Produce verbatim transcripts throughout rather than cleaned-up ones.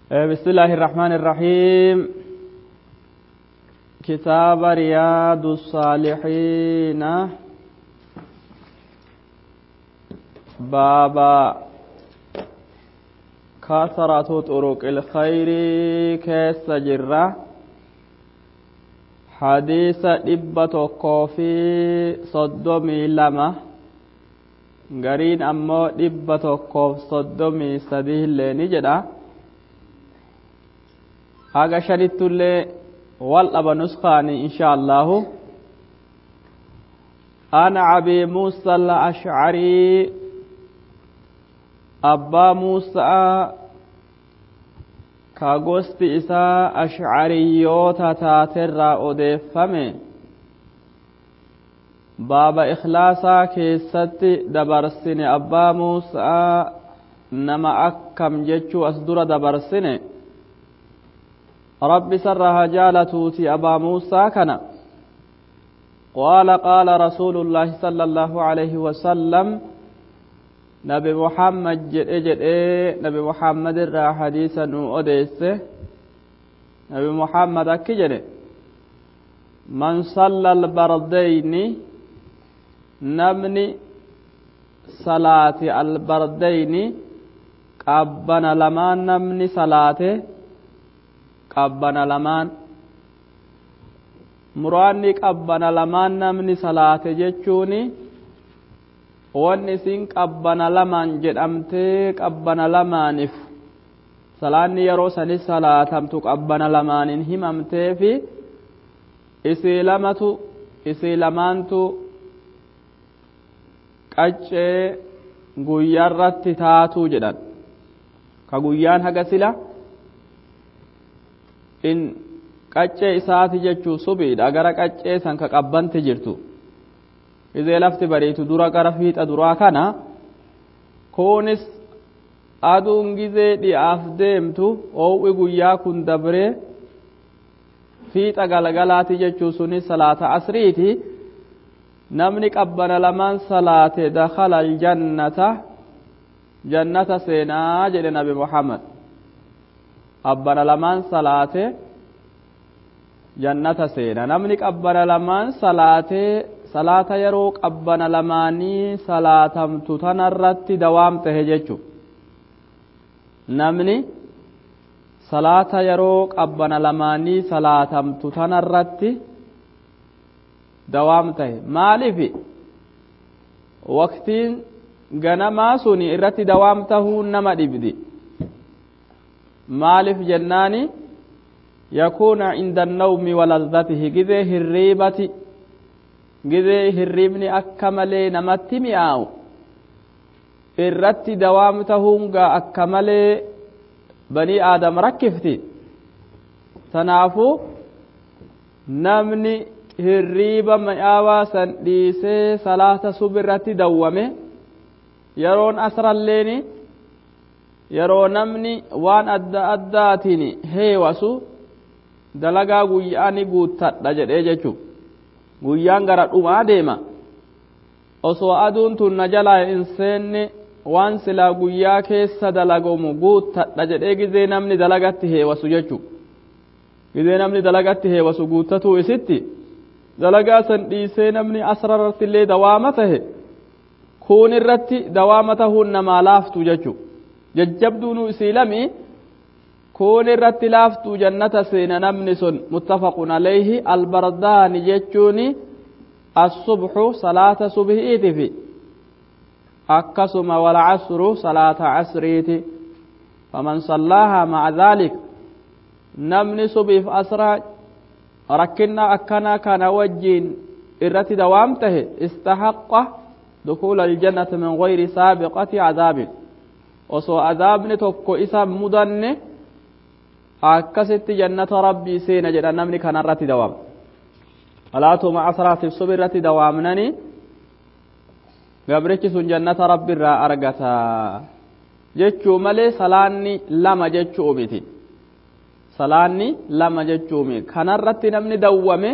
بسم الله الرحمن الرحيم. كتاب رياض الصالحين باب كثرة طرق الخير كيس جرة حديث إبة كوفي صدومي لما غرين أمو إبة كوف صدومي سديه اللي جدا haga shanittullee wal dhaba nusqaani insha allahu ana abi musa al-ash'ari abba musa ka gosti isaa ash'ariyoota taaterraa odeeffame baaba ikhlaasaa keessatti dabarsine abbaa musa nama akkam jechuu as dura dabarsine رب سرها جالتوتي أبا موسى كان قال قال رسول الله صلى الله عليه وسلم نبي محمد جد جد نبي محمد را حديثا أديس نبي محمد أكجد من صلى البردين نمني صلاة البردين قبنا لما نمني صلاته qabbana lamaan muraanni qabbana lamaan namni salaate jechuuni wanni isin qabbana lamaan jedhamtee qabbana lamaaniif salaanni yeroo sanis salaatamtu qabbana lamaaniin himamtee fi isii lamatu isii lamaantu qaccee guyyaarratti taatuu jedhan ka guyyaan haga sila in qaccee isaati jechuu subiidha gara qaccee san ka qabbanti jirtu izee lafti bariitu dura gara fiixa duraa kana kunis aduun gizee dhi'aaf deemtu oowwi guyyaa kun dabree fiixa galgalaati jechuu sunis salaata asriiti namni qabbana lamaan salaate dakhala aljannata jannata seenaa jedhe nabi muhammad qabbana lamaan salaate jannata seena namni qabbana lamaan salaate salaata yeroo qabbana lamaanii salaatamtu tanarratti dawaam tahe jechu namni salaata yeroo qabbana lamaanii salaatamtu tanarratti dawaam tahe maalifi waqtiin ganamaa suni irratti dawaam tahuu nama dhibdi مالف جناني يكون عند النوم ولذته جذي هريبتي جذي هريبني أكملي نمتي مياو الرتي دوامتهم أكملي بني آدم ركفتي تنافو نمني هريبا مياوا سنديسي صلاة سبرتي دوامي يرون أسر الليني yeroo namni waan adda addaatiin heewasu dalagaa guyyaani guuttadha jedhee jechu guyyaan gara dhumaa deema osoo aduun tun na jalaa hin seenne waan silaa guyyaa keessa dalagamu guuttadha jedhee gizee namni dalagatti heewasu jechu gizee namni dalagatti heewasu guuttatuu isitti dalagaa san dhiisee namni asrarratti illee dawaama tahe kuun irratti dawaama tahuun namaa laaftu jechu jajjabduunu isii lami kuun irratti laaftuu jannata seena namni sun muttafaqun alayhi albardaani jechuuni assubxu salaata subhiiti fi akkasuma walcasru salaata casriiti faman sallaaha maca dhaalik namni subiif asraa rakkinna akkana kana wajjiin irratti dawaam tahe istaxaqa dukuula aljannati min gayri saabiqati cadaabin osoo azaabni tokko isa mudanne akkasitti jannata rabbii seena jedha namni kanarratti dawaam alaatuma asraatiif subirratti dawaamnani gabrichi sun jannata rabbiirraa argata jechuu malee salaanni lama jechuu miti salaanni lama jechuu miti kanarratti namni dawwame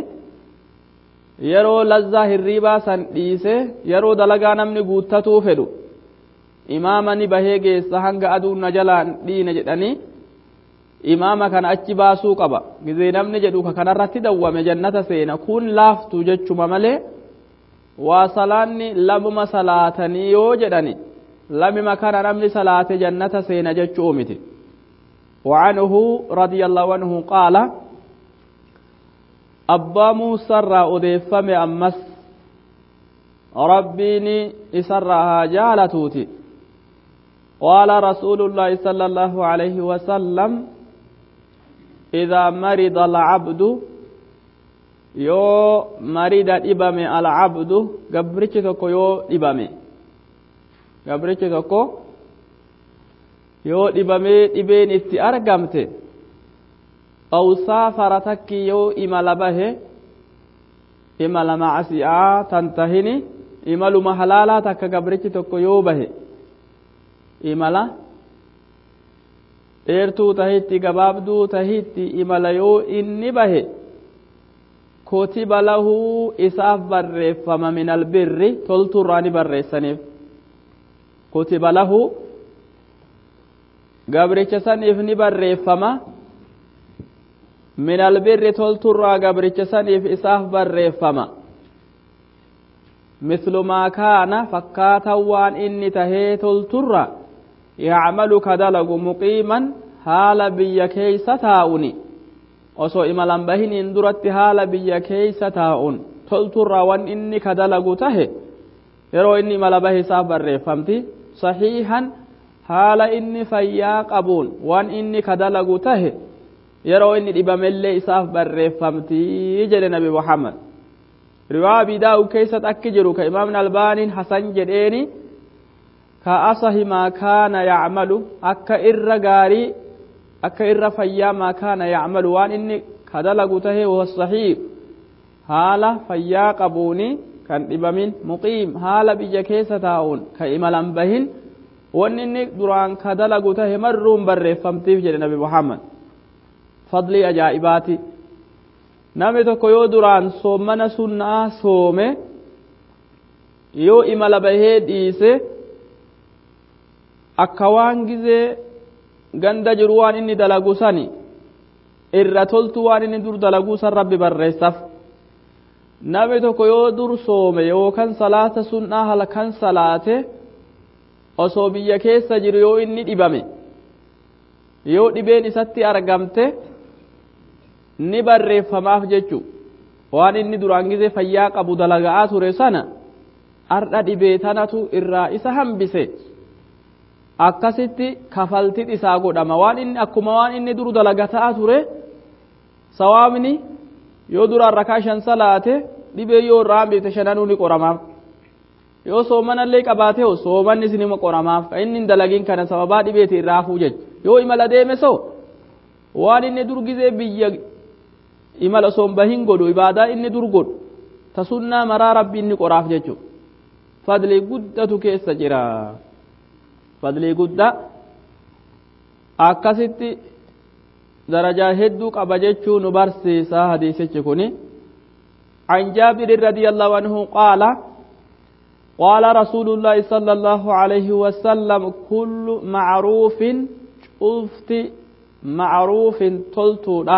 yeroo lazzaa hirriibaa san dhiise yeroo dalagaa namni guuttatuu fedhu imaamani bahee geessa hanga aduun na jalaan dhiine jedhanii imaama kana achi baasuu qaba gizee namni jedhu ka kanarratti dawwame jannata seena kun laaftu jechuma malee waa salaanni lamuma salaatanii yoo jedhani lamima kana namni salaate jannata seena jechuu miti وعنه رضي الله عنه قال أبا موسى أضيفم أمس ربيني إسرها جالتوتي قال رسول الله صلى الله عليه وسلم إذا مرض العبد يو مرض إبم العبد قبرك تكو يو إبم قبرك تكو yoo dhibamee dhibeen itti argamte aw saafara takki yoo imala bahe imala macasi'aa tan tahini imaluma halaalaa takka gabrichi tokko yoo bahe imala dheertuu tahitti gabaabduu tahitti imala yoo inni bahe kutiba lahu isaaf barreeffama min albirri tolturraa ni barreessaniif kutiba lahu gabricha saniif ni barreeffama min albirri tolturraa gabricha saniif isaaf barreeffama mislu maa kaana fakkaatan waan inni tahee tolturra yacmalu ka dalagu muqiiman haala biyya keeysa taa'uni osoo imalan bahiniin duratti haala biyya keeysa taa'un tolturraa waan inni ka dalagu tahe yeroo inni imala bahe isaaf barreeffamti sahiihan haala inni fayyaa qabuun waan inni ka dalagu tahe yeroo inni dhibamellee isaaf barreeffamtii jedhe nabi muhammad riwaa abi daawud keessatti akki jiru ka imaamni albaaniin hasan jedheeni ka asahi maa kaana yacmalu akka irra gaarii akka irra fayyaa maa kaana yacmalu waan inni ka dalagu tahe wa sahiih haala fayyaa qabuuni kan dhibamin muqiim haala biyya keessa taa'uun ka imalan bahin wanni inni duraan ka dalagu tahe marruun barreeffamtiif jedhe nabi muhammad fadlii ajaa'ibaati namni tokko yoo duraan soommana sunnaa soome yoo imala bahee dhiise akka waan gizee ganda jiru waan inni dalagu sani irra toltu waan inni dur dalaguu san rabbi barreessaf namni tokko yoo dur soome yookan salaata sunnaa halkan salaate osoo biyya keessa jiru yoo inni dhibame yoo dhibeen isatti argamte ni barreeffamaaf jechu waan inni duraan gizee fayyaa qabu dalagaa ture sana ardha dhibee tanatu irraa isa hambise akkasitti kafaltit isaa godhama waan inni akkuma waan inni dur dalagataa ture sawaabni yoo duraan rakaa shan salaate dhibee yoo irraa hambifte shananuu ni qoramaaf yoo soomanallee qabaate hoo soomanni sinima qoramaaf ka inni dalagin kana sababaa dhibeeti irraa hafuu jecha yoo imala deeme so waan inni dur gizee biyya imala soom bahin godhu ibaadaa inni dur godhu ta sunnaa maraa rabbi inni qoraaf jechu fadlii guddatu keessa jira fadlii guddaa akkasitti darajaa hedduu qaba jechuu nu barsiisa hadiisichi kuni عن جابر رضي الله عنه قال قال رسول الله صلى الله عليه وسلم كل معروف شفت معروف تلتودا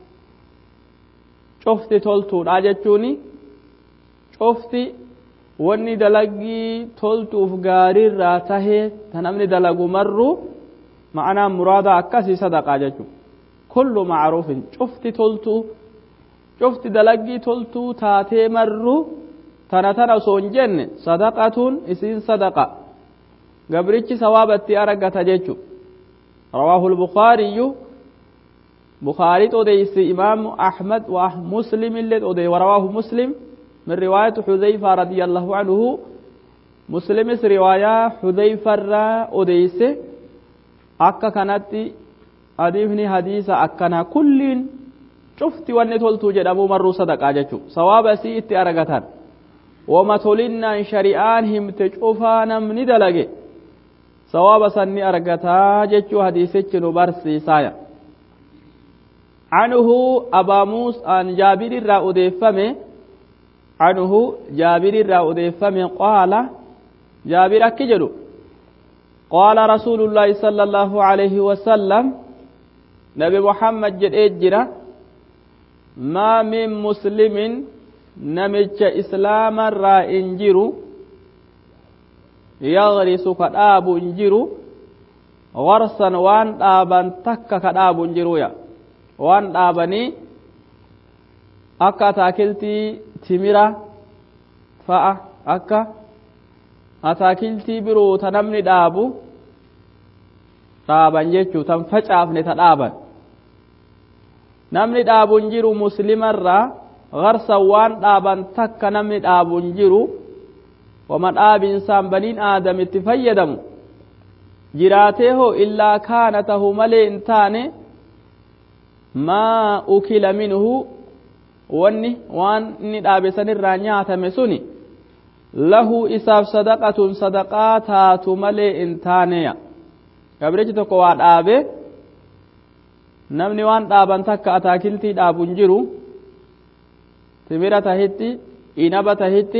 شفت تلتودا جتوني شفت وني دلقي تلتوف غاري راته تنمني دلقو مرو معنا مراد أكاسي صدقا جتو كل معروف شفت تلتو شفت دلقي تلتو تاتي مرو tana tana osoo hin jenne sadaqatuun isiin sadaqa gabrichi sawaabatti argata jechu rawaahu al-bukhaariyyu bukhaariit odeysi imaamu ahmad wa muslim illee odey warawaahu muslim min riwaayati xudayfa radiyallahu anhu muslimis riwaayaa xudayfarraa odeyse akka kanatti hadiifni hadiisa akkana kulliin cufti wanni toltuu jedhamu marruu sadaqaa jechu sawaaba isii itti argatan wama tolinaan shari'aan himte cufaa namni dalage sawaaba sanni argataa jechuu hadiisichi nu barsiisaya anhu abaa muus an jaabirirraa odeeffame anhu jaabirirraa odeeffame qaala jaabir akki jedhu qaala rasuulullaahi sala allaahu alayhi wasallam نبي محمد جد إجرا ما من مسلم نمج إسلام را إنجرو يغرس كداب إنجرو غرسا وان دابا تك كداب إنجرو يا وان دابني أكا تاكلتي تمرة فأ أكا أتاكلتي برو تنمني دابو dhaaban jechuu tan facaafne ta dhaaban namni dhaabu hin jiru muslimarraa garsa waan dhaaban takka namni dhaabu hin jiru wama dhaabinsaan baniin aadam itti fayyadamu jiraatee hoo illaa kaana tahu malee hin taane maa ukila minhu wanni waan inni dhaabe sanirraa nyaatame suni lahu isaaf sadaqatun sadaqaa taatu malee hin taaneya gabrichi tokko waa dhaabe namni waan dhaaban takka ataakiltii dhaabu hin jiru timira tahitti inaba tahitti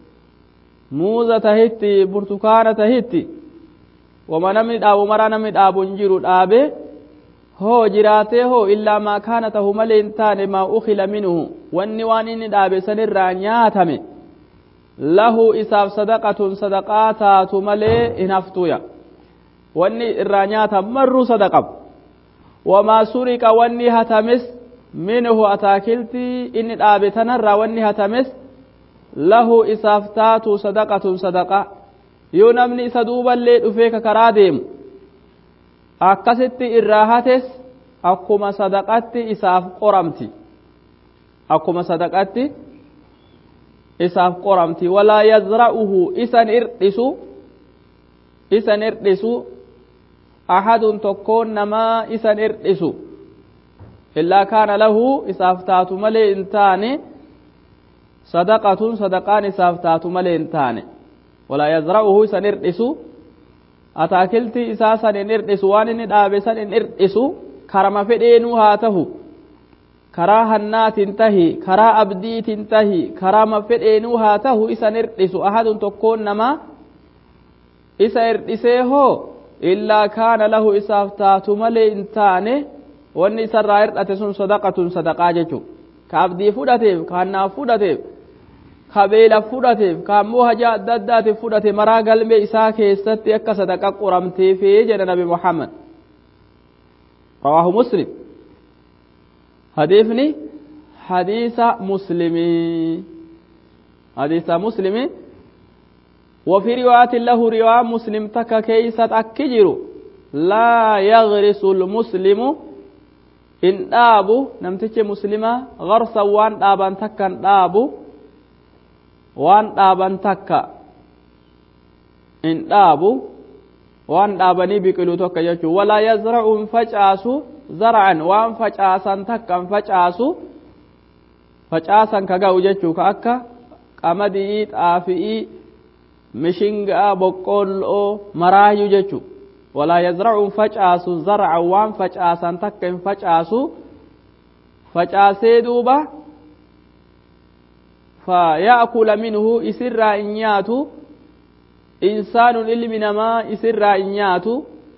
muuza tahitti burtukaana tahitti wama namni dhaabu maraa namni dhaabu hin jiru dhaabe hoo jiraatee hoo illaa maa kaana tahu malee hin taane maa ukila minhu wanni waan inni dhaabe sanirraa nyaatame lahu isaaf sadaqatun sadaqaa taatu malee hin haftuya wanni irraa nyaata marru sadaqab wamaa suriqa wanni hatames minhu ataakiltii inni dhaabe tanarraa wanni hatames lahu isaaf taatu sadaqatun sadaqa yoo namni isa duuballee dhufee ka karaa deemu akkasitti irraa hates akkuma sadaqatti isaaf qoramti akkuma sadaqatti isaaf qoramti walaa yazra'uhu isan irdhisu isan irdhisu ahadun tokkoon namaa isan irdhisu illaa kaana lahu isaaf taatu malee hin taane sadaqatun sadaqaan isaaf taatu malee hin taane walaa yazra'uhu isan irdhisu ataakiltii isaa san hin irdhisu waan inni dhaabe san hin irdhisu karama fedheenuu haa tahu karaa hannaatiin tahi karaa abdiitiin tahi karama fedheenuu haa tahu isan irdhisu ahadun tokkoon namaa isa irdhisee hoo illaa kaana lahu isaaf taatu malee hin taane wanni isarraa irdhate sun sadaqatun sadaqaa jechuu ka abdii fudhateef ka hannaaf fudhateef ka beelaf fudhateef ka ammoo hajaa adda addaatiif fudhate maraa galmee isaa keessatti akka sadaqa qoramteefee jedha nabi muhammad rawaahu muslim hadiisni hadiisa muslimii hadiisa muslimii وفي رواية له رواية مسلم تكا كيسة أكجر لا يغرس المسلم إن دابو نمتك مسلمة غرسا وان دابان تكا دابو وان دابان تكا إن دابو وان دابني بكلو تكا يجو ولا يزرع فجاسو زرعا وان فجاسا تكا فجاسو فجاسا كغاو جيشو كأكا قمدي آفئي mishingaa boqqolloo maraayu jechu walaa yazra'u facaasu zar'a waan facaasan takka hin facaasu facaasee duuba fa yaakula minhu isirraa in nyaatu insaanun ilmi namaa isirraa in nyaatu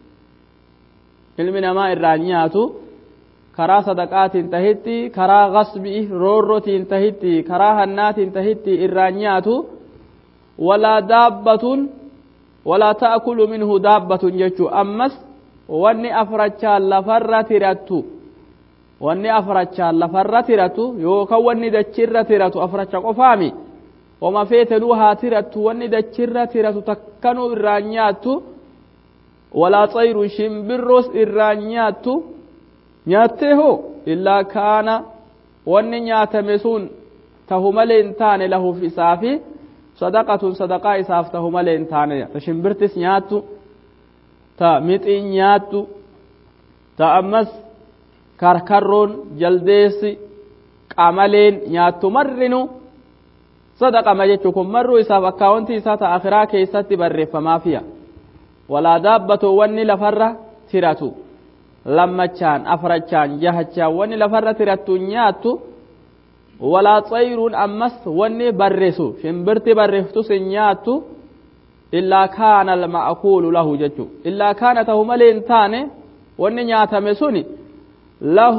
ilmi namaa irraa in nyaatu karaa sadaqaatiin tahitti karaa gasbii roorrotiin tahitti karaa hannaatiin tahitti irraa in nyaatu ولا دابة ولا تأكل منه دابة جتو أمس واني أفرجا لفرة ترتو واني أفرجا لفرة ترتو يوكا واني دجرة ترتو أفرجا قفامي وما فيتنوها ترتو واني دجرة ترتو تكنو إرانياتو ولا طير شمبروس إرانياتو نياته إلا كان واني نياتمسون تهملين تاني له في سافي sadaqatun sadaqaa isaaf tahu malee hin taane ta shimbirtis nyaattu ta mixiin nyaattu ta ammas karkarroon jaldeessi qamaleen nyaattu marrinu sadaqama jechuu kun marruu isaaf akkaawwantii isaa ta akhiraa keessatti barreeffamaafiya walaa daabbatu wanni lafarra tiratu lammachaan afrachaan jahachaan wanni lafarra tirattu nyaattu ولا طير أمس وني برسو شمبرتي برفتو سنياتو إلا كان المأكول له جتو إلا كانت هما لينتاني وني نياتا مسوني له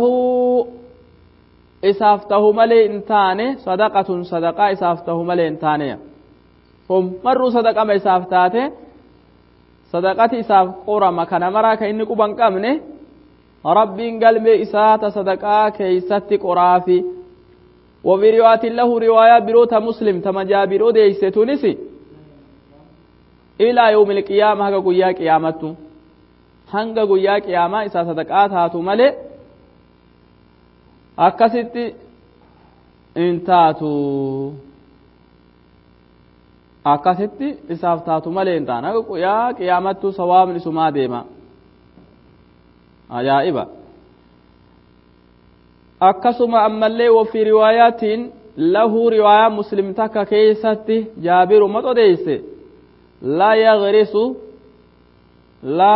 إسافته ملي انتاني صدقة صدقة إسافته ملي انتاني هم مروا صدقة ما إسافتاته صدقة إساف قرى مكان مراك إني قبان قامنه ربي قلب إسات صدقة كيست قرافي وفي رواية له رواية بروت مسلم تمجا برو ديسة تونسي إلى يوم القيامة هكا قويا قيامته هنگا قويا قيامة إسا صدقات هاتو ملي أكست انتاتو أكست إسافتاتو ملي انتان هكا قويا قيامته سواب نسما ديما أجائبا أكسما أما اللي وفي روايات له رواية مسلم تكا كيستي جابر متو ديسي لا يغرس لا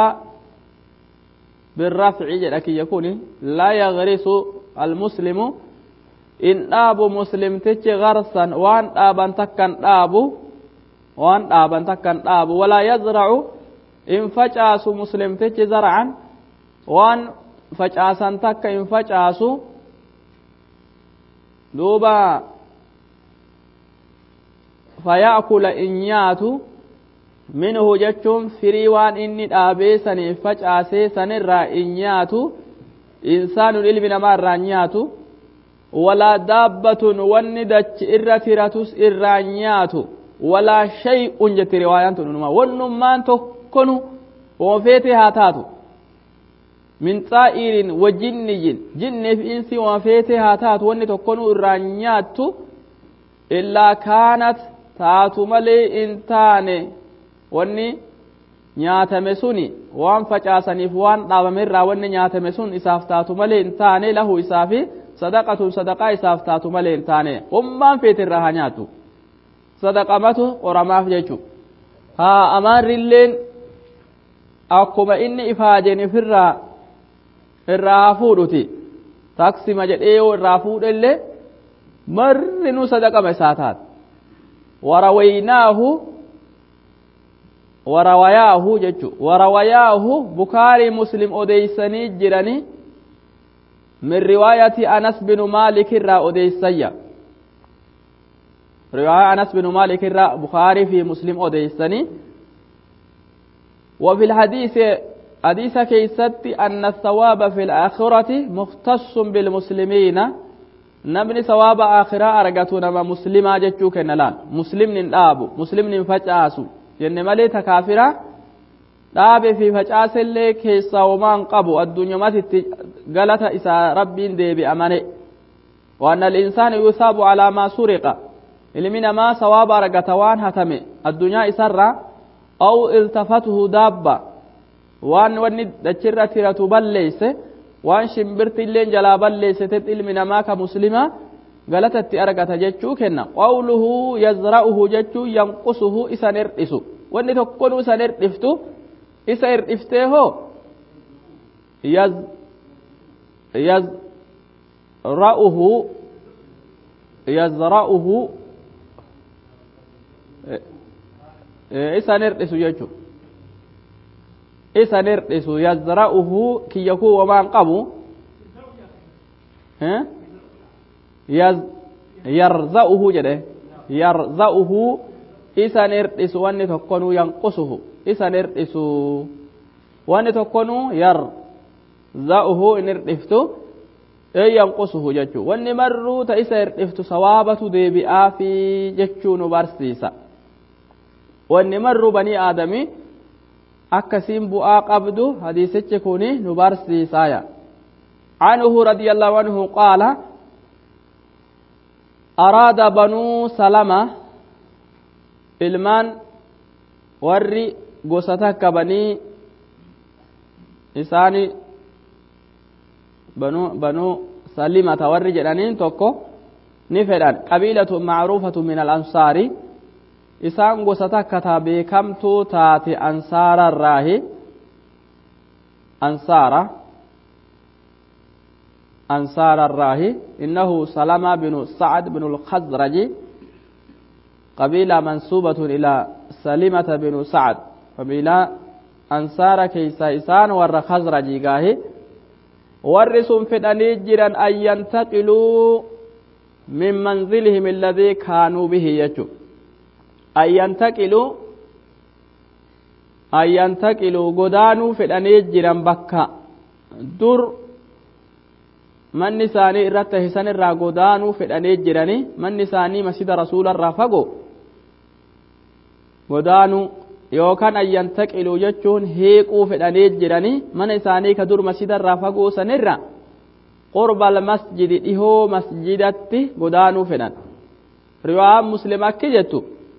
بالرفع جدك يكون لا يغرس المسلم إن أب مسلم تجي غرسا وان أبا تكن أبو وان أبا تكن أبو ولا يزرع إن فجأس مسلم تجي زرعا وان فجأسا تك إن فجأس دوبا فيأكل إنياتو منه جتشم فريوان إني آبيسني فجأسي سنرى إنياتو إنسان الإلم نمار نياتو ولا دابة وندج إرترتس إرانياتو ولا شيء جت روايات نما ونمان تكونوا وفيتها تاتو من طائر وجني جن في إنس وفيتها تاتو ون تكونوا إرانياتو إلا كانت تاتو ملي إنتاني wanni nyaatame suni waan facaasaniif waan dhaabamerraa wanni nyaatame sun isaaf taatu malee hin taane lahu isaafi sadaqatu sadaqaa isaaf taatu malee hin taane ummaan feetirraa haa nyaatu sadaqamatu qoramaaf jechu haa amaarrilleen akkuma inni ifaajeen ifirraa irraa fuudhuti taksima jedhee yoo irraa fuudhellee marrinuu sadaqama isaa taat warawaynaahu وروياه جتشو وروياه بخاري مسلم أديسني جراني من رواية أنس بن مالك الرا أديسيا رواية أنس بن مالك الرا بخاري في مسلم أديسني وفي الحديث حديث كيست أن الثواب في الآخرة مختص بالمسلمين نبني ثواب آخرة أرغتنا ما مسلما جتشو كنلان مسلم ننقابو مسلم ننفجاسو jenne malee takaafira dhaabe fi facaasellee keessaa homaan qabu addunyumatitti galata isaa rabbiin deebi'amane waan al-insaanu yusabu ala ma suriqa ilmi namaa sawaaba argata waan hatame addunyaa isarra aw iltafatuhu dabba waan wanni dachirra tiratu balleeyse waan shimbirtilleen jalaa balleeysetet ilmi namaa ka muslima galatatti argata jechuu kenna qawluhu yazra'uhu jechuu yanqusuhu isan irdhisu wanni tokkonu isan irdhiftu isa irdhiftee hoo yaz yazra'uhu yazra'uhu isan irdhisu jechuu isan irdhisu yazra'uhu kiyyakuu wamaan qabu yaz yarza'uhu jedhe yarza'uhu isan irdhisu wanni tokkonuu yanqusuhu isan irdhisu wanni tokkonuu yarza'uhu in irdhiftu ee yanqusuhu jechuu wanni marruu ta isa irdhiftu sawaabatu deebi'aafi jechuu nu barsiisa wanni marruu banii aadami akkasiin bu'aa qabdu hadiisichi kuni nu barsiisaaya عنه رضي الله عنه قال أراد بنو سلمة ilmaan warri gosa takka banii isaani banu banu salimata warri jedhaniin tokko ni fedhan qabiilatu macruufatu min al-ansaari isaan gosa takka taa beekamtuu taate ansaararraahi ansaara ansaararraahi innahu salama binu sacd binu al-khazraji قبيلة منسوبة إلى سلمة بن سعد قبيلة أنصار كيسا إسان ور خزرجي قاهي ورسون فداني جيران أن ينتقلوا من منزلهم الذي كانوا به يجو أن ينتقلوا أن ينتقلوا قدانوا فداني جيران بكا در من نساني إرته سن الرا قدانوا فداني جيراني من نساني مسجد رسول الرافقو قدانوا yookaan ayyantaqilu jechuun hiiquu fedhanii jiranii mana isaanii ka dur masjida irraa fagoo sanirra qurbal masjidi dhihoo masjidatti godaanuu fedhan riwaayaan muslim akki jettu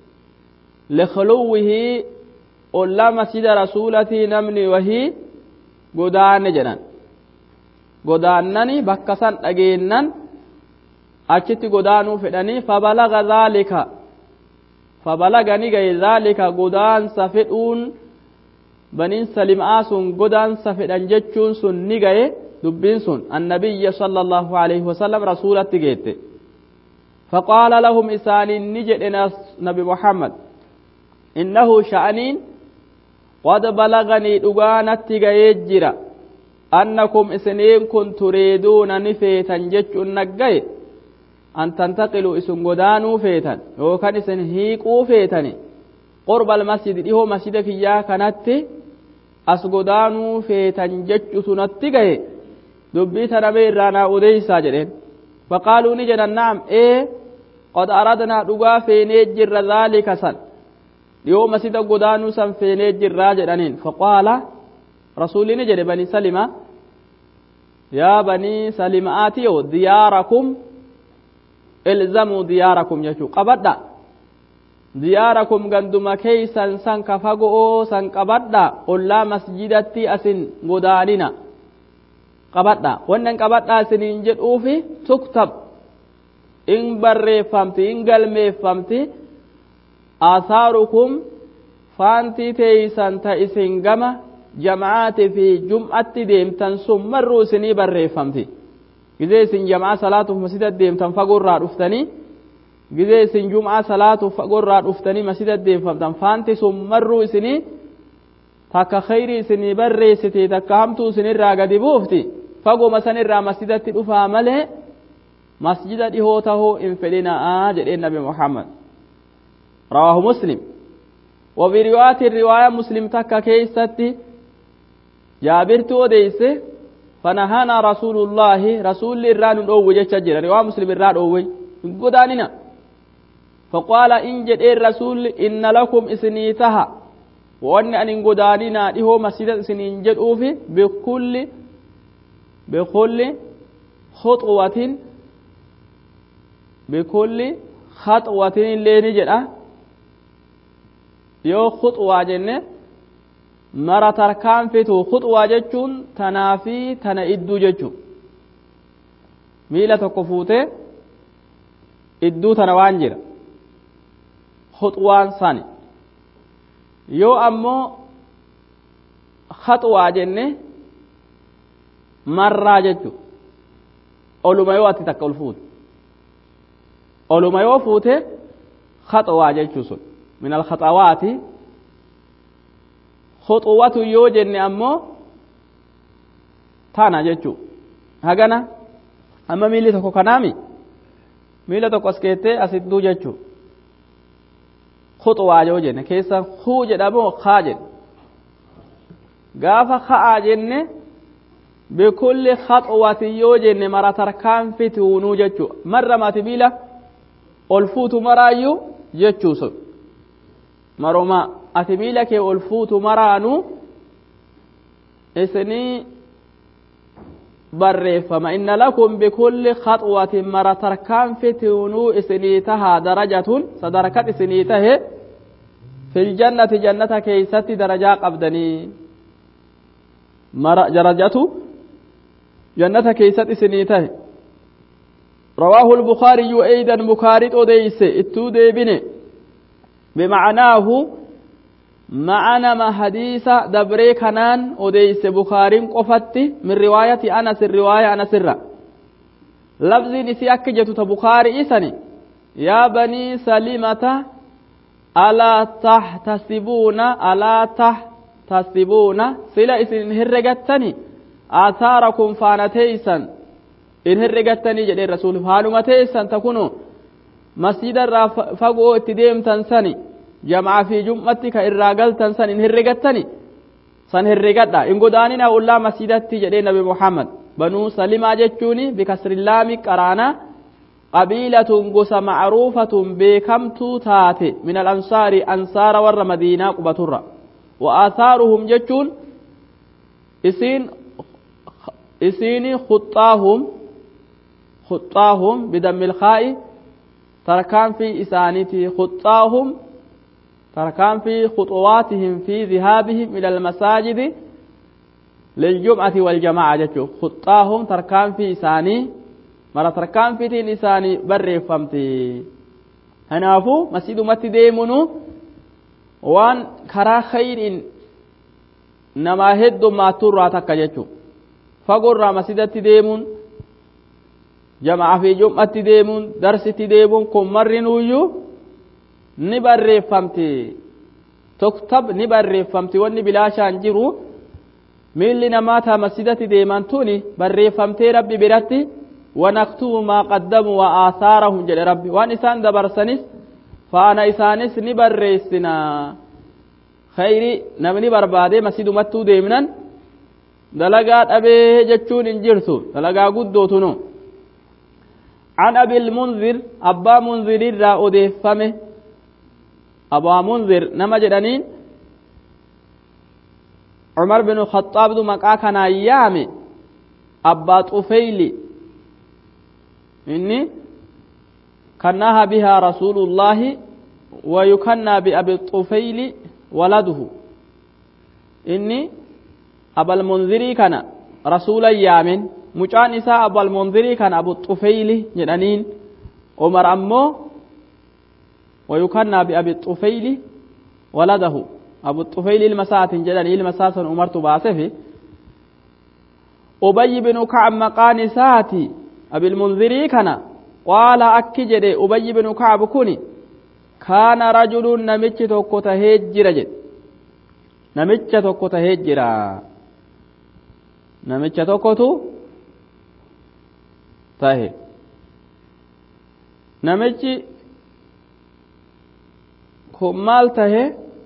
likhuluwihi ollaa masjida rasuulatii namni wahii godaanne jedhan godaannani bakka san dhageennan achitti godaanuu fedhanii fabalaga dhaalika فبلغني غير ذلك غدان سفدون بنين سلم آسون غدان سفدان جچون سن نغاي دبين سن النبي صلى الله عليه وسلم رسول تجيت فقال لهم إسان نجدنا نبي محمد إنه شأنين قد بلغني دغانت غاي جرا أنكم إسنين كنتم تريدون نفيتا جچون نغاي أن تنتقلوا إسن غدانوا فيتن وكان إسن هيقوا فيتني قرب المسجد إهو مسجدك إياه كانت أس غدانوا فيتن جج سنتقه دبيت نبي رانا أديسا جرين فقالوا نجنا نعم إيه قد أردنا دقا في نجر ذلك سن إهو مسجد غدانوا سن في نجر راجرانين فقال رسول نجر بني سلمة يا بني سلمة آتيو دياركم الزموا دياركم يجو قبدا دياركم غندما كيسا سن كفغو سن قبدا ولا مسجدتي اسن غداننا قبدا wannan qabadda sinin jedhu fi tuktab in barreeffamti in galmeeffamti asarukum fanti taysan ta isin gama jamaati fi jum'atti deemtan summarru sini barreeffamti gizee isin jamaa salaatuuf masjida deemtan fagoorraa dhuftanii gizee isin jumaa salaatuuf fagoorraa dhuftanii masjida deemfamtan faanti sun marruu isinii takka khayrii isinii barreessite takka hamtuu isinirraa gadi buufti fagoma sanirraa masjidatti dhufaa malee masjida dhihoo tahuu hin fedhinaa jedheen nabi Muhammad rawaahu muslim wafi riwaayatin riwaaya muslim takka keeysatti jaabirtu odeyse فنهانا رسول الله رسول الران أوي جتجر رواه مسلم الران أوي قداننا فقال إن جد الرسول إن لكم إسنيتها وأن أن قداننا إهو مسجد سنين جد أوفي بكل بكل خطوة بكل خطوة اللي نجد يو خطوة جنة mara tarkaan fitu khutwaa jechuun tanaa fi tana idduu jechuun miila tokko fuutee idduu tana waan jira khutwaan sani yoo ammoo khatwaa jenne marraa jechuun oluma yoo ati takka ol fuute oluma yoo fuute khatwaa jechuun sun min al khatwaati khuxuwatu yoo jenne ammoo tana jechuu hagana amma miilli tokko kanaami miila tokko as keettee asidduu jechuu khuxuwaa yoo jenne keessa huu jedhamoo kaa jenne gaafa ka'aa jenne bikulli khaxuwati yoo jenne mara tarkaan fituunuu jechuu marra mati miila ol fuutu maraayyuu jechuu sun maroma ati miila kee ol fuutu maraanu isinii barreeffama inna lakum bikulli khaxwatin mara tarkaan fituunuu isinii tahaa darajatun sadarkat isinii tahe fil jannati jannata keeysatti darajaa qabdanii mara darajatu jannata keeysatti isinii tahe رواه البخاري أيضا بخاري أديس اتودي بني بمعناه معنى ما حديث دبري كنان أديس بخاري قفتي من رواية أنس الرواية أنس الرّ لفظي نسي أكجة بخاري إساني يا بني سلمة ألا تحتسبون ألا تحتسبون سلا إسن هرقتني آثاركم فانتيسا إن هرقتني جدي الرسول فانمتيسا تكونوا مسجد فقو اتديم تنسني جمع في جمعتك الراقل تنسن إن هرقتني سن هرقتا إن قداننا أولا مسجدتي جدي نبي محمد بنو سلمة جتشوني بكسر اللام قرانا قبيلة قس معروفة بكمتو تاتي من الأنصار أنصار ور مدينة قبطر وآثارهم جتشون إسين إسين خطاهم خطاهم بدم الخاء تركان في إسانتي خطاهم تركان في خطواتهم في ذهابهم إلى المساجد للجمعة والجماعة جتشو خطاهم تركان في إساني مرة تركان في تين إساني بري فمتي هنافو مسجد متي ديمونو وان كرا خير نما هد ما ترى تكجتشو فقر مسجد ديمون جماعة في جمعة ديمون درس ديمون كم مرنويو نبري فمتي تكتب نبري فمتي واني بلا شانجرو ميلي نماتا مسجد ديمان توني بري فمتي ربي براتي ونكتب ما قدموا وآثارهم جل ربي وان إسان دبرسنس فأنا إسانس نبريسنا خيري نمني بربادي مسجد متو ديمنا دلقات أبيه جتشون انجرسو دلقا قدوتنو عن أبي المنذر أبا منذر را أدفمه أبا منذر نما جدانين عمر بن الخطاب دو مقاكنا أيامي أبا طفيلي إني كناها بها رسول الله ويكنى بأبي الطفيل ولده إني أبا المنذري كان رسول أيام مجان إساء أبا المنذري كان أبو الطفيل جدانين عمر أمو ويكنى بأبي الطفيل ولده أبو الطفيل المسات جداني المسات عمر تباسفه أبي بن كعب مقان ساتي أبي المنذري كان قال أكجد أبي بن كعب كوني كان رجل نمتش توكو تهجر جد نمتش توكو تهجر نمتش توكو تهي نمتش كمال تهي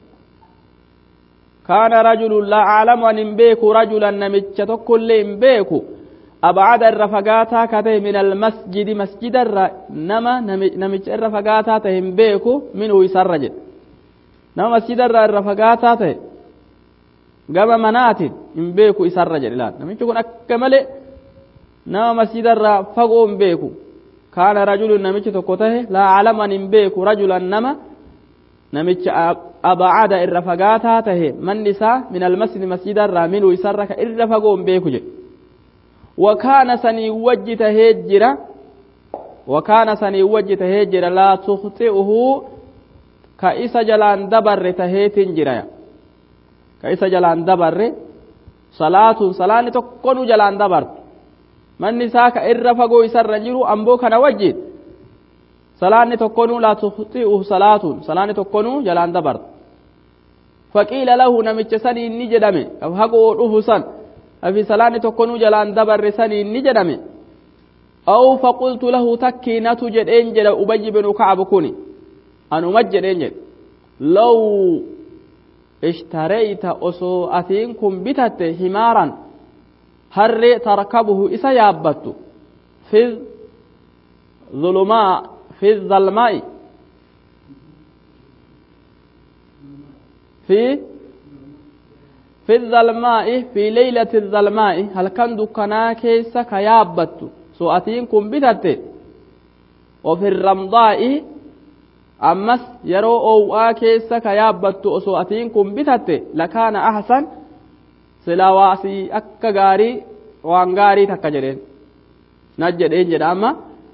كان رجل لا أعلم أن بيكو رجلا نمتش توكو اللي بيكو أبعد الرفقاتا كته من المسجد مسجد الر نما نمج الرفقاتا تهم بيكو منه يسرج نما مسجد الر الرفقاتا ته قام منات إن بيكو يسرج الآن نمج يكون أكمل نما مسجد الر فقوم بيكو كان رجل نمج تكوته لا علم أن بيكو رجلا نما نمج أبعد الرفقاتا ته من نساء من المسجد مسجد الر منه يسرج الرفقوم بيكو جي وكان سني وجه هجرة وكان سني وجه هجرة لا تخطئه كإس جلان دبر تهيت جرا كإس جلان دبر صلاة صلاة تكون جلان دبر من نساك إرفقو يسر رجلو أمبو كان وجه صلاة تكون لا تخطئه صلاة صلاة تكون جلان دبر فقيل له نمت سني نجدمي أو هقو رفسان أفي صلاة تكونوا جلان دبر سني نجدمي أو فقلت له تكي نتجد إنجل أبي بن كعب كوني أن أمجد إنجل لو اشتريت أسوءتينكم بتت حمارا هر تركبه إسا يابت في الظلماء في الظلماء في في الظلماء في ليلة الظلماء هل كان دكنا كيسا كيابت سوءتينكم بتت وفي الرمضاء أمس يرو أو كيسا كيابت سوءتينكم بتت لكان أحسن سلاواسي أكا غاري وانغاري تكجرين نجد إنجد أما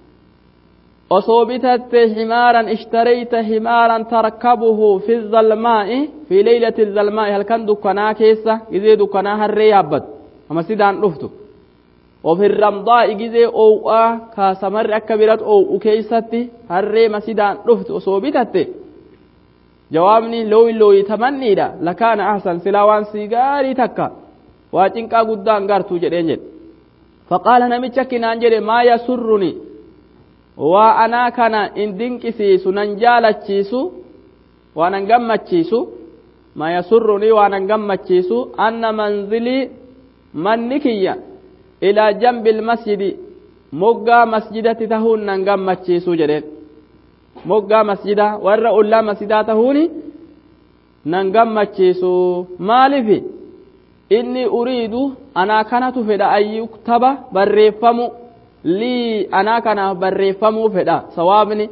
أصوبتت حمارا اشتريت حمارا تركبه في الظلماء في ليلة الظلماء هل كان دكنا كيسا إذا دكنا هرّي يابد أما سيدان رفتو وفي الرمضاء إذا أوء كاسمر أكبرت أوء كيستي هرّي مسيدان رفتو أصوبتت جوابني لو لو يتمني دا لكان أحسن سلاوان سيغاري تكا واجنكا قدان قرتو جدين جد فقال نمتشك نانجل ما يسرني وأنا كان إن دنكسيسو ننجالتشيسو وأنا نقمتشيسو ما يسرني وأنا نقمتشيسو أن منزلي منكيا إلى جنب المسجد مقا مسجدة تهون نقمتشيسو جدين مقا مسجدة ورأ الله مسجدة تهوني نقمتشيسو مالفي إني أريد أنا كانت فدا أن يكتب بريفمو لي أنا كان بريفمو فدا صوابني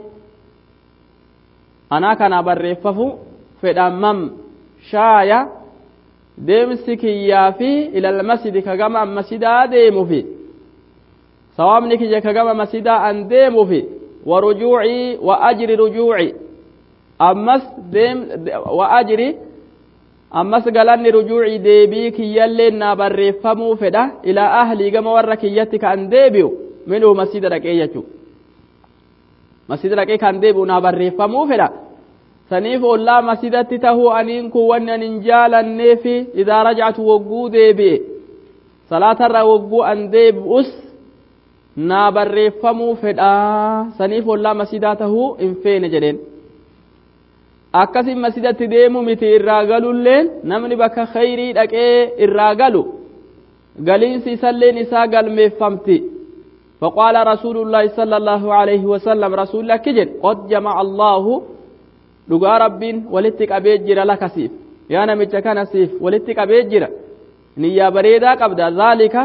أنا كان بريفمو فدا مم شايا ديمسك يافي إلى المسجد كجمع مسجدا ديمو في صوابني كي كجمع مسجدا أن ديمو في ورجوعي وأجر رجوعي أمس ديم وأجري ammas galanni rujuuci deebii kiyyallee naa barreeffamuu fedha ilaa ahlii gama warra kiyyatti kan deebi'u minuu masjida dhaqee jechuu masjida dhaqee kan deebi'u naa barreeffamuu fedha saniif ollaa masjidatti tahuu aniin kun wanni an hin jaalanneefi idaa rajactu wogguu deebi'e salaatarraa wogguu an deebi'us naa barreeffamuu fedha saniif ollaa masjidaa tahuu hin feene jedheen akkasin masjidatti deemu miti irraa galulleen namni bakka khayrii dhaqee irraa galu galiinsi isalleen isaa galmeeffamti فقال رسول الله صلى الله عليه وسلم رسول الله كجن قد جمع الله لقى رب ولتك أبيجر لك سيف يا نمت كان سيف ولتك أبيجر نيا بريدا قبدا ذلك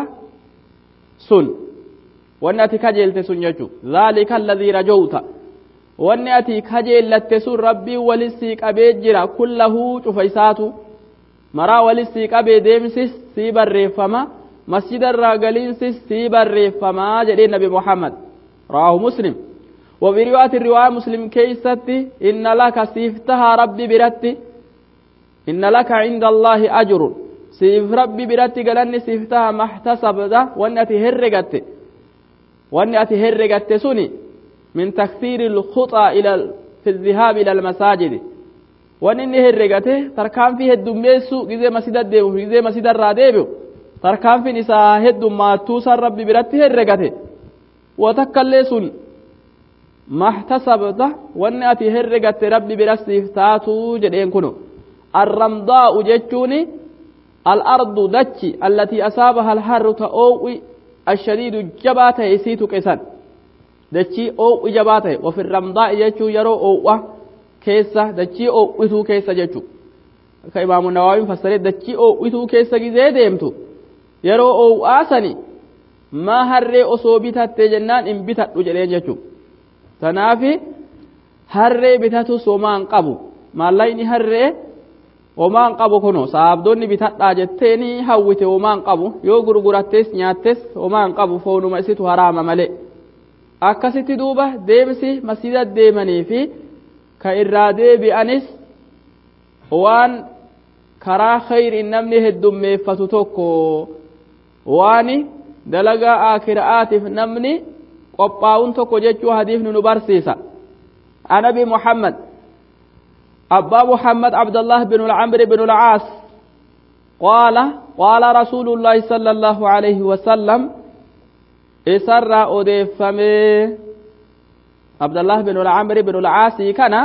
سن ونأتي كجلت سن يجو ذلك الذي رجوت wanni ati kajeellatte sun rabbii walisii qabee jira kullahu cufaysaatu maraa walisii qabee deemsis sii barreeffama masjidarraa galiinsis sii barreeffamaa jedhee nabi muhammad rawaahu muslim وفي رواية الرواية مسلم كيستي إن لك سيفتها ربي برتي إن لك عند الله أجر سيف ربي برتي قالني سيفتها ما احتسب ده وأني أتهرقت وأني أتهرقت سني من تكثير الخطى إلى في الذهاب إلى المساجد وأنني هرقته تركان فيه الدميسو إذا مسجد الديو إذا مسجد الراديو تركان في نساء الدم ما توصل ربي برتي هرقته وتكلسون ما احتسبته وأن أتي هرقت ربي برتي فتاتو جدين كنو الرمضاء جتوني الأرض دتشي التي أصابها الحر تأوي الشديد جبات يسيتو كيسان dachii oo'u jabaa ta'e wafi ramdaa jechuu yeroo oo'ua keessa dachii oo'ituu keessa jechuu akka imaamu nawaawiin fassaree dachii oo'ituu keessa gizee deemtu yeroo oo'aa sani maa harree osoo bitatte jennaan hin bitadhu jedheen jechuu tanaafi harree bitatu somaan qabu maallaqni harree homaan qabu kuno saabdonni bitadhaa jetteeni hawwite homaan qabu yoo gurgurattes nyaattes homaan qabu foonuma isitu haraama malee akkasitti duuba deemsi masjida deemanii fi ka irraa deebi'anis waan karaa khayriin namni heddummeeffatu tokko waan dalagaa aakhiraatiif namni qophaa'uun tokko jechuu hadiisni nu barsiisa anabi muhammad abbaa muhammad abdullah bin al-amr bin al-aas qaala qaala rasuulullaahi sallallahu alayhi wasallam isarraa odeeffamee abdullah bin al-amr bin al-aasii kana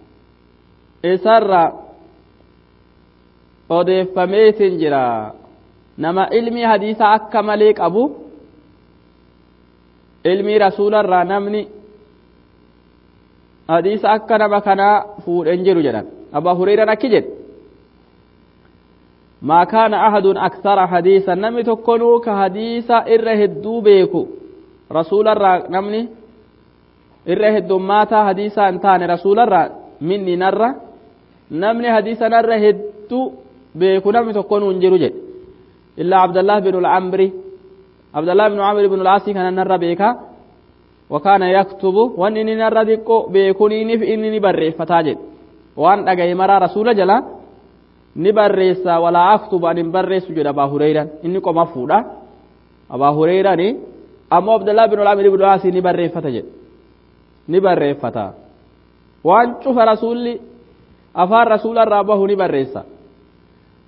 isarraa odeeffameetin jira nama ilmii hadiisa akka malee qabu ilmii rasuularraa namni hadiisa akka nama kanaa fuudhen jiru jedhan abaa hureyran akki jedhe ما كان أحد أكثر حديثا نمي تكونو كحديثا إره الدوبيكو رسول الله نمني إره الدماتا حديثا انتان رسول الله مني نرى نمني حديثا نره الدوبيكو نمي تكونو انجرو جد إلا عبد الله بن العمري عبد الله بن عمرو بن العاصي كان نرى بيكا وكان يكتب وانني نرى ديكو بيكوني نف إنني بري فتاجد وان أغي مرى رسول جلا ni barreessa walaa aktubu anin barreessu jedha abaa hureyran inni qoma fuudha abaa hureyrani ammoo abdullah bin al-amr ibn al-as ni barreeffata jedhe ni barreeffata waan cufa rasuulli afaan rasuularraa bahu ni barreessa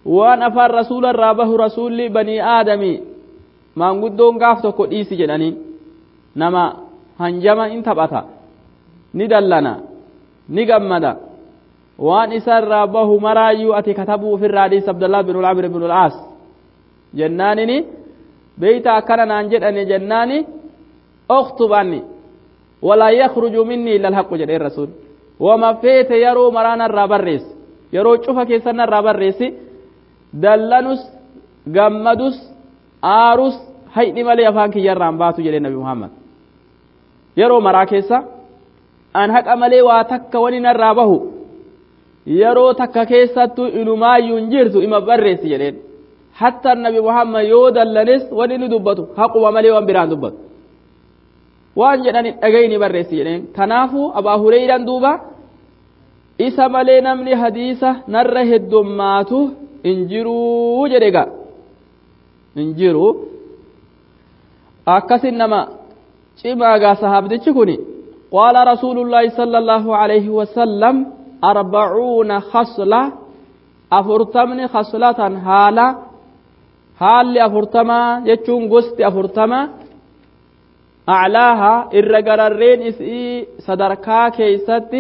waan afaan rasuula irraa bahu rasuulli banii aadamii maanguddoon gaaf tokko dhiisi jedhanii nama hanjama in taphata ni dallana ni gammada waan isa irraa bahu maraayyuu ati katabuu ofirraa dhiis Abdullah bin Amr bin al-As jennaanini beeyta akkana naan jedhane jennaani اكتب عني ولا يخرج مني الا الحق جدي الرسول وما فيت يرو مرانا الرابريس يرو شوفا كيسنا الرابريس دلنس غمدس آروس هيدي مالي افان كي يرام باتو جدي النبي محمد يرو مرا كيسا ان حق عملي واتك ونين الرابه يرو تك كيساتو انو ما ينجرتو اما بريس جدي حتى النبي محمد يودلنس ونين دبتو حق عملي وان بران دبتو waan jedhani dhagayni barreessi jedheen kanaafuu abaa hureyran duuba isa malee namni hadiisa narra heddummaatu hin jiruu jedhe ga hin jiru akkasin nama cimaagaa sahaabdichi kuni qaala rasuulullaahi sallallahu alayhi wasallam arbacuuna khasla afurtamni khaslatan haala haalli afurtamaa jechuun gosti afurtama أعلاها الرجرين إسي صدركا كيستي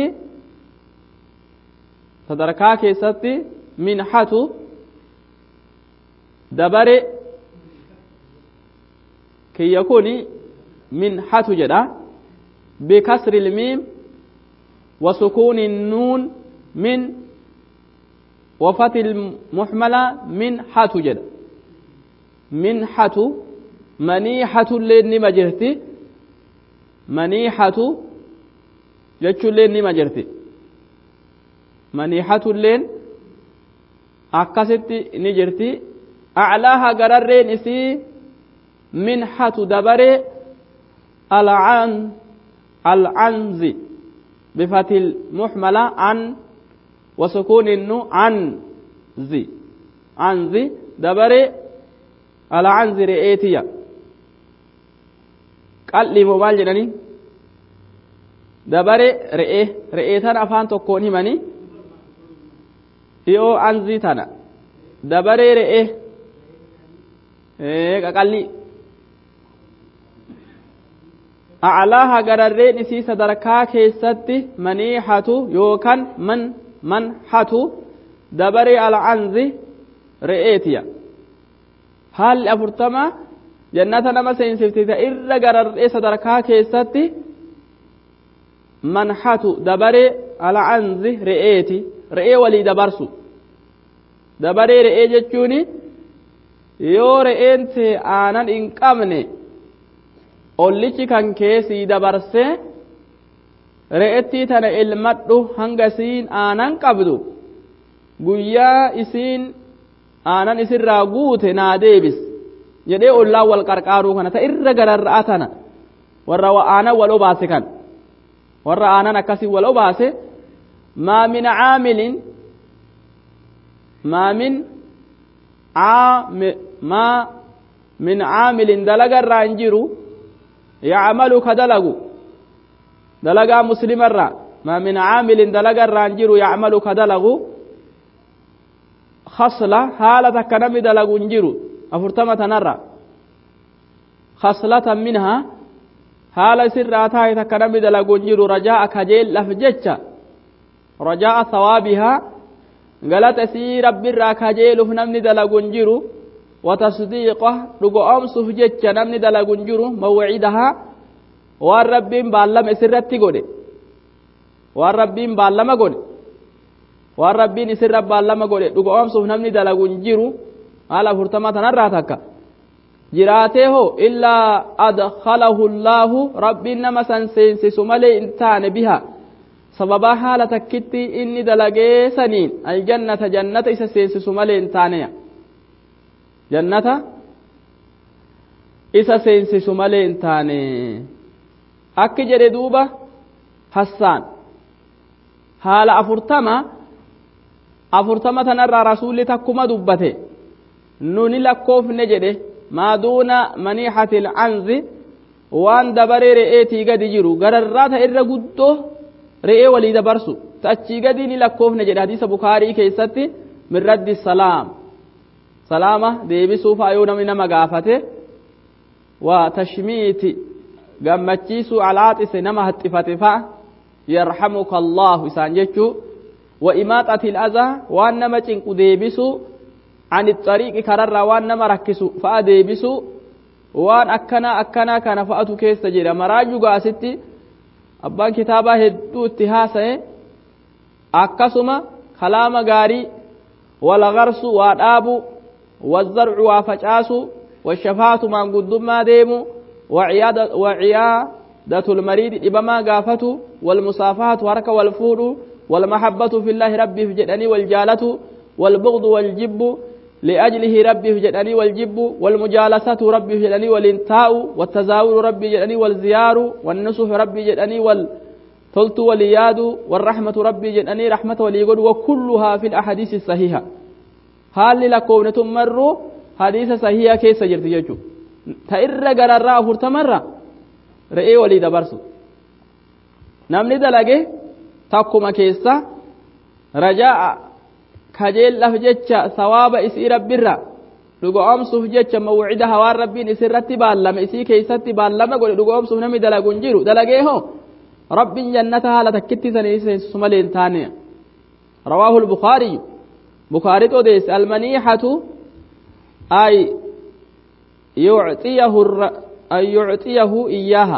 صدركا كيستي من حتو دبر كي يكون من حتو جدا بكسر الميم وسكون النون من وفتح المحملة من حتو جدا من حتو منيحة اللين مجرتي منيحة جتشو اللين مجرتي منيحة اللين أكست نجرتي أعلاها قررين إسي منحة دبر العن العنز بفتح المحملة عن وسكون النو عنزي عنزي دبر العنز رئيتيا قال لي موبايل جناني دبره رئيه رئيتان أفان تكون هماني يو عنزي تانا دبره رئيه إيه قال لي أعلاها قررين إسي صدركا كيستي منيحة يوكان من منحة دبره العنز رئيتيا هل أفرتما جنة نما سينسفتي إرى قرر صدركا كيستي منحة دبري على عنز رئيتي رئي ولي دبرسو دبري رئي جتشوني يو رئينت آنان إنقامني أوليكي كان كيسي دبرسي رئيتي تنا إلمدو هنگسين آنان قبدو قويا إسين aanan isirraa guute naa deebis jedhee ollaa wal qarqaaruu kana ta irra gararraa tana warra aanan wal obaase kan warra aanan akkasii wal obaase maa min caamilin maa min maa min caamilin dalagarraa hin jiru yacmalu ka dalagu dalagaa muslimarraa maa min caamilin dalagarraa hin jiru yacmalu ka dalagu خصلة حالة كنمي دلقون جيرو أفرتمة نرى خصلة منها حالة سراتها كنمي دلقون جيرو رجاء كجيل لفجتش رجاء ثوابها قالت سي رب الرا كجيل فنمني دلقون جيرو وتصديقه لقو أمس فجتش نمني دلقون جيرو موعدها والربين بالله سرتي قولي والربين بالله ما قولي waan rabbiin isin rabbaan lama godhe dhuga oomsuuf namni dalagu hin jiru haala afurtama tanarraa takka jiraatee hoo illaa adkhalahu llaahu rabbiin nama san seensisu malee hin taane biha sababaa haala takkitti inni dalagee saniin aljannata jannata isa seensisu malee hin taaneya jannata isa seensisu malee hin taane akki jedhe duuba hassaan haala afurtama afurtama tanarraa rasuulli takkuma dubbate nuni lakkoofne jedhe maa duuna maniixati ilcanzi waan dabaree re'eetii gadi jiru gararraa ta irra guddoo re'ee walii dabarsu ta achii gadi ni lakkoofne jedhe hadiisa bukaarii keessatti min raddi salaam salaama deebisuu fa'a yoo namni nama gaafate wa tashmiiti gammachiisuu alaaxise nama haxxifate fa'a yarhamuka allahu isaan jechuu wa imaaxati alazaa waan nama cinqu deebisuu عن الطريق كرر وان نما ركسو فاديبسو وان اكنا اكنا كان فاتو كيس تجرا مراجو غاستي ابان كتابه هدو اتهاسه اكسما كلام غاري ولا غرس وادابو والزرع وفجاسو والشفاعه ما قدما ديمو وعياده وعياده المريض ابما غافتو والمصافحه ورك والفود والمحبه في الله ربي جدني والجاله والبغض والجب لأجله ربي جدني والجب والمجالسة ربي جدني والانتاء والتزاور ربي جدني والزيار والنصح ربي جدني والثلث والياد والرحمة ربي جدني رحمة واليقود وكلها في الأحاديث الصحيحة هل لكم تمروا حديث صحيحة كيف سجرت يجو تئر قرر فرت مرة رئي ولي دبرسو نمني دلقه تقوم كيسا رجاء كجيل له جتة ثواب إسي ربنا لقوم صف جتة موعدها هوار ربين إسي رتبال لما إسي كيستي بال لما قل لقوم صف نمي دلقون جيرو دلقيه رب جنتها لتكتي سنيسي سمالين تانية رواه البخاري بخاري توديس المنيحة أي يعطيه الر... أي يعطيه إياها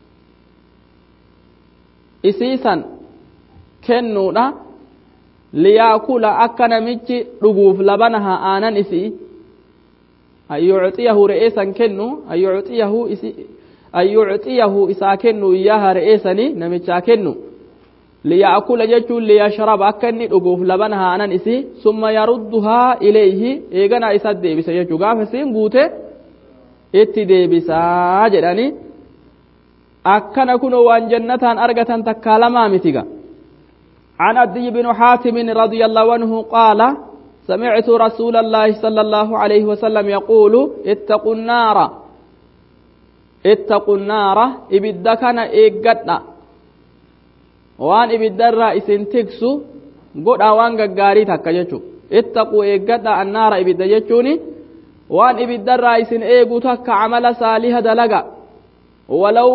إسيسا كنونا ليأكل أكن ميتي رغوف لبنها آنان إسي أن يعطيه رئيسا كنو أن يعطيه إسي أن يعطيه إسا كنو إياها رئيسني نميتشا كنو ليأكل جيتو ليشرب أكني رغوف لبنها آنان إسي ثم يردها إليه إيغانا إسا ديبسا جيتو غافسين بوته إتي ديبسا جداني أكن كنو وان جنتان أرغتان تكالما متيغا عن عدي بن حاتم رضي الله عنه قال سمعت رسول الله صلى الله عليه وسلم يقول اتقوا النار اتقوا النار إبدكنا إيقدنا وان إبدر إسن تكسو قد وان قاري تكججو اتقوا إيقدنا النار إبد ججوني وان إبدر إسن إيقو تك عمل صالح دلقا ولو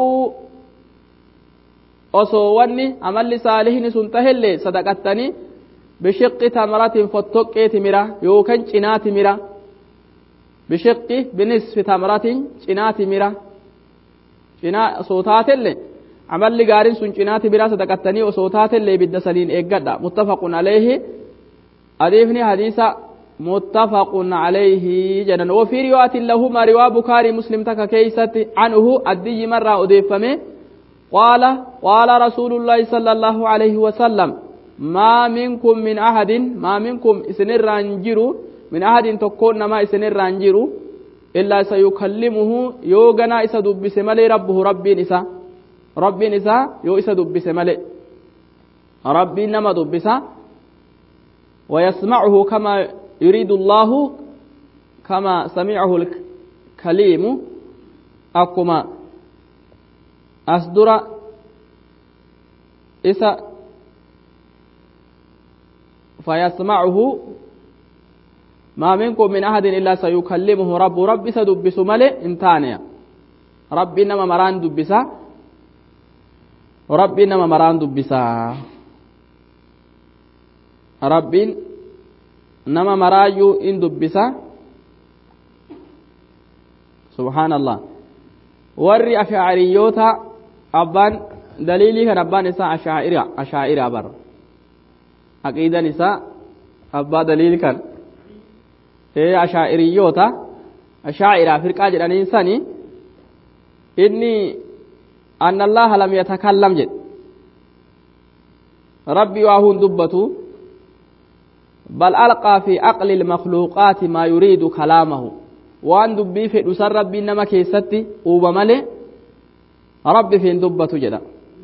osoo wanni amalli saalihni sun tahelle sadaqattani bishiqqi tamratin fottoqqeeti mira yookan cinaati mira bishiqqi binisfi tamratin cinaati mira cinaa osoo taatelle amalli gaariin sun cinaati bira sadaqattanii osoo taatelle ibidda saliin eeggadha muttafaqun alayhi hadiifni hadiisa muttafaqun alayhi jedhan وفي رواية لهما رواه بخاري مسلم تك كيست عنه الدي مرة أضيفمه قال قال رسول الله صلى الله عليه وسلم ما منكم من أحد ما منكم إسنر رانجرو من أحد تكون ما إسنر رانجرو إلا سيكلمه يوغنا إسا دبس ملي ربه ربي نسا ربي نسا يو إسا دبس ملي ربي نما دبس ويسمعه كما يريد الله كما سمعه الكليم أكما أصدر إسا فيسمعه ما منكم من أحد إلا سيكلمه رب رب سدبس ملئ انتانيا رب إنما مران دبسا رب إنما مران دبسا رب إنما مرايو إن دبسا سبحان الله ورّي أشعريوتا أبان دليلي كان أبان نساء أشاعرة أشاعرة بر عقيدة نساء أبا دليل كان إيه أشاعريوتا أشاعرة فرقة جدًا إنساني إني أن الله لم يتكلم جد ربي وهو دبته بل ألقى في عقل المخلوقات ما يريد كلامه وان دبي في دسر ربي نما كيستي وبمله ربي في دبته جدا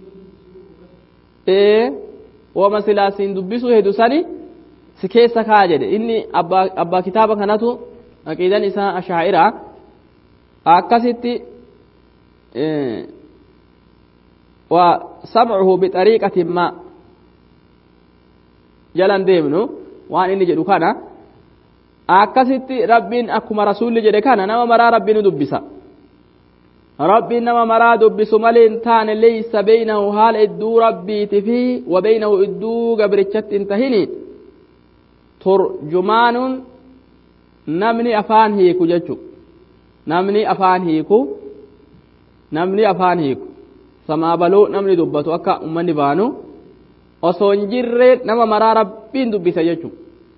ايه وما سلاسين دبسو هدساني سكيسا كاجد اني ابا ابا كتابا كانتو عقيده نساء اشاعره اكستي إيه وسمعه بطريقه ما جلان ديمنو وان اني جدو كانا akkasitti rabbiin akkuma rasuulli jedhe kana nama maraa rabbiin dubbisa rabbiin nama maraa dubbisu malee hin taane leeysa beynahu haala idduu rabbiiti fi wa beynahu idduu gabrichatti hin tahini turjumaanun namni afaan hiiku jechu namni afaan hiiku namni afaan hiiku samaabaluu namni dubbatu akka ummanni baanu osoo hin jirre nama maraa rabbiin dubbisa jechu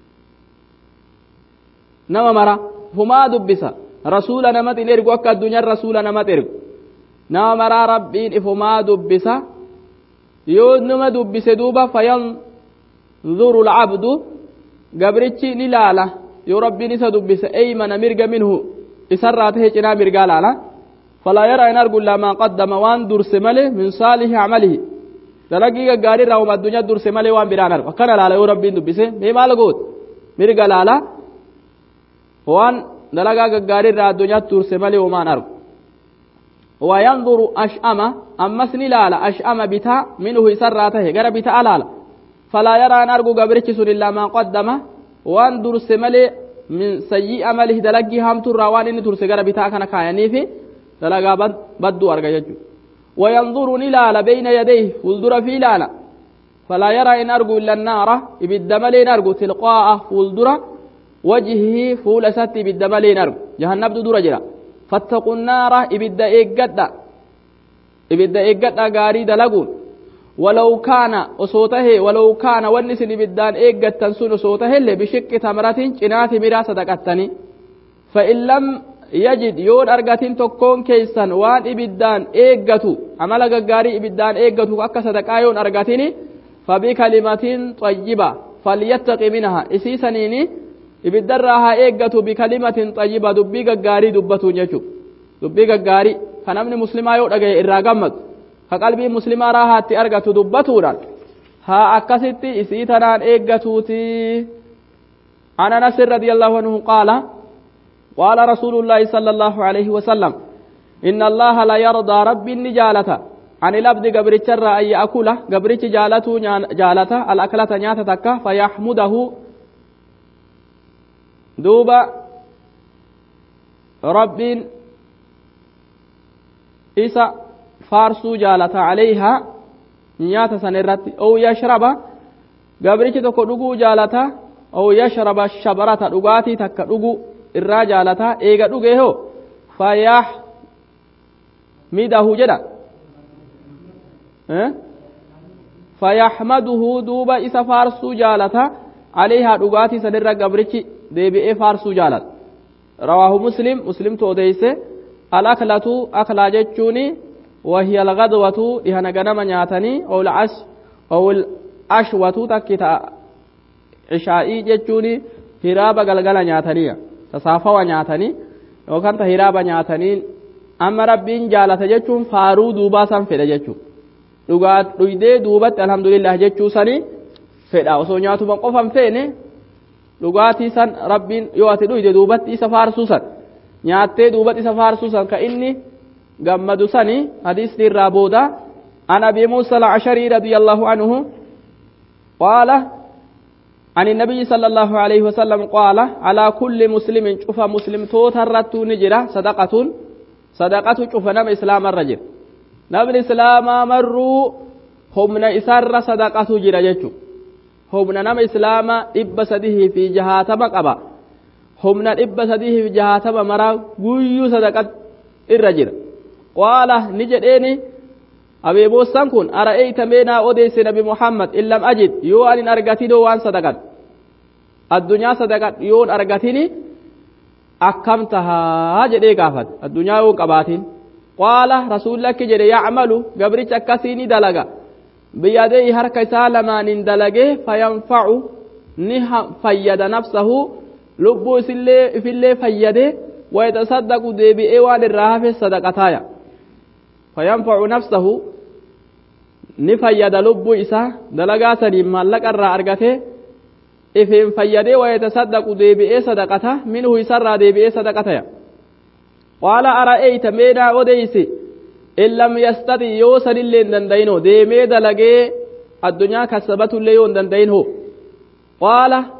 nama mara humaa dubbisa rasuula namatti ergu akka addunyaa rasuula namatti ergu nama maraa rabbiin ifumaa dubbisa yoo nama dubbise duuba fayanzuru al'abdu gabrichi ni laala yoo rabbiin isa dubbise eymana mirga minhu isarraa tahee cinaa mirgaa laala falaa yaraa in argu illaa maa qaddama waan durse malee min saalihi amalihi dalagii gaggaarii irraa uma addunyaa durse malee waan biraan argu akkana laala yoo rabbiin dubbise mee maal goot mirga laala waan dalagaa gaggaarii irraa addunyaatti durse malee waan argu wayanzuru ash'ama ammas ni laala ash'ama bitaa minhu isarraa tahe gara bitaa laala falaa yaraa in argu gabrichi sun illaa maa qaddama waan durse malee min sayyi amalihi dalagii hamturraa waan inni durse gara bitaa kana kaayaniifi dalagaa baddu arga jechu wayanzuru ni laala beyna yadayhi fuuldura fi laala falaa yaraa in argu illa annaara ibidda malee in argu tilqaa'a fuuldura wajhihi fuula isatti ibidda malee in argu jahannabdu dura jira fattaqu nnaara ibidda eeggadha ibidda eeggadha gaarii dalaguun walaw kaana osoo tahe walaw kaana wanni isin ibiddaan eeggattan sun osoo tahellee bishiqqi tamratin cinaa timiraa sadaqattanii fa'in lam yajid yoon argatin tokkoon keeysan waan ibiddaan eeggatu amala gaggaarii ibiddaan eeggatu akka sadaqaa yoon argatini fabikalimatin xayyiba falyattaqi minha isii saniini ibiddarraa haa eeggatu bikalimatin xayyiba dubbii gaggaarii dubbatuun jechu dubbii gaggaarii ka namni muslimaa yoo dhagaye irraa gammadu ka qalbii muslimaa raahaatti argatu dubbatuudhaan haa akkasitti isii tanaan eeggatuuti an anas radiyallahu anhu qaala قال رسول الله صلى الله عليه وسلم إن الله لا يرضى رب نجالة عن الأبد قبر الشر أن يأكله قبر جالته جالته الأكلة نياتتك فيحمده دوبا رب إسا فارسو جالة عليها نيات سنرت أو يشرب قبر تكو جالته أو يشرب الشبرة رقاتي تكو irraa jaalataa eega dhugee hoo fayyah midahu jedha fayyahmaduhu duuba isa faarsuu jaalata alayhaa dhugaatii sanirra gabrichi deebi'ee faarsuu jaalata rawaahu muslim muslimtu odeyse alaklatu aklaa jechuuni wahiya algadwatu dhihana ganama nyaatanii owul ashwatu takkita ishaa'ii jechuuni hiraaba galgala nyaataniya tasaafawa nyaatanii yookaan ta hiraaba nyaatanii amma rabbiin jaalata jechuun faaruu duubaa san fedha jechuun dhugaa dhuydee duubatti alhamdulillah jechuu sanii fedha osoo nyaatuma qofan feene dhugaatii san rabbiin yoo ati dhuyde duubatti isa faarsuu san nyaattee duubatti isa faarsuu san ka inni gammadu sanii hadiisni irraa booda an abi muusaa al-ashari radiyallahu anhu qaala عن النبي صلى الله عليه وسلم قال على كل مسلم شوف مسلم توترت نجرة صدقة صدقة شوف نم إسلام الرجل نم الإسلام مروا هم إسر صدقة جرى جتشو هم نم إسلام إب سده في جهات مقبا هم إب سده في جهات مرا قيو صدقة الرجل قال نجد إني أبي موسى كن أرأيت منا أوديس نبي محمد إن لم أجد يوان أرغتينو وان صدقات الدنيا صدقات يون أرغتيني أكمتها جدي قافت الدنيا يون قباتين قال رسول الله جدي يعمل قبرت أكسيني دلغا بيدي هركي سالمان دلغي فينفع نها فيد نفسه لبو في اللي فيده ويتصدق دي بإيوان الرهف الصدقتايا فينفع نفسه نفيد لبو إسا دلغا سليم مالك الرا أرغته إفهم فيده ويتصدق دي بإي صدقته منه يسر دي بإي صدقته قال أرأيت ميدا وديسي إن لم يستطع يوصل اللي دندينه دي ميدا لغي الدنيا كسبت اللي يون دندينه قال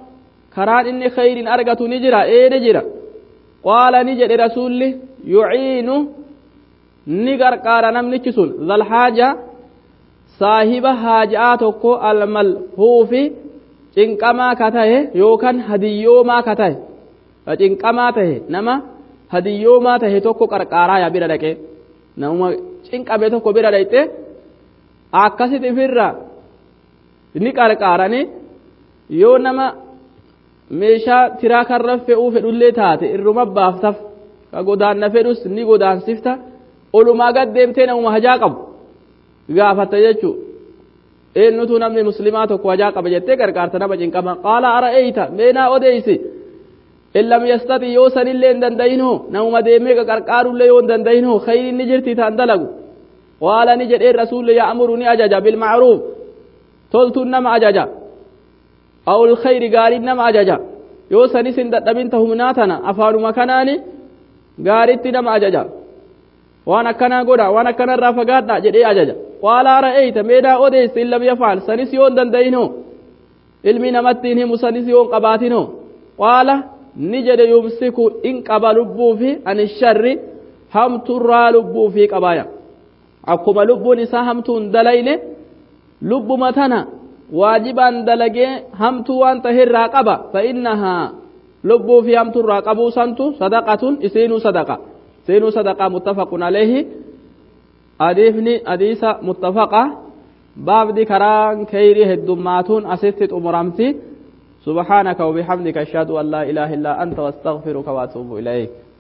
karaan inni khayrin argatu ni jira ee ni jira qaala ni jedhe rasuulli yuciinu ni gargaara namnichi sun zal haaja saahiba haaja'aa tokko almalhuufi cinqamaa ka tahe yookaan hadiyyoomaa ka tahe cinqamaa tahe nama hadiyyoomaa tahe tokko qarqaaraa yaa bira dhaqee nama cinqame tokko bira dhaqxe akkasit ifirra ni qarqaarani yoo nama meeshaa tiraa karra fe'uu fedhullee taate irruma baaftaf ka godaanna fedhus ni godaansifta olumaa gad deemtee namuma hajaa qabu gaafatta jechuu eenyutu namni muslimaa tokko hajaa qaba jettee gargaarta nama cinqama qaala ara'eeyta meenaa odeysi in lam yastati yoo sanillee hin danda'inoo namuma deemee qarqaarullee yoo hin danda'inoo khayriin ni jirti taan dalagu qaala ni jedheen rasuulli ya'muru ni ajaja bilmacruuf toltuun nama ajaja aw alkhayri gaariin nama ajaja yoo sanis hin dadhabin tahumnaa tana afaanuma kanaani gaaritti nama ajaja waan akkanaa godha waan akkanarraa fagaadha jedhee ajaja qaala ra'eeyta meedaa odeysi in lam yaf'al sanis yoo hin danda'inoo ilmi namattiin himu sanis yoo hin qabaatinoo qaala ni jedhe yumsiku in qaba lubbuufi ani sharri hamturraa lubbuufi qabaaya akkuma lubbuun isaa hamtuun dalayne lubbuma tana waajibaan dalagee hamtuu waan tahirraa qaba fa innahaa lubbuufi hamturraa qabuu santu sadaqatun isiinuu sadaqa isiinuu sadaqa muttafaqun alayhi hadiisni hadiisa muttafaqa baabdi karaan khayrii heddummaatuun asitti xumuramti سبحانك وبحمدك أشهد أن لا إله إلا أنت واستغفرك وأتوب إليك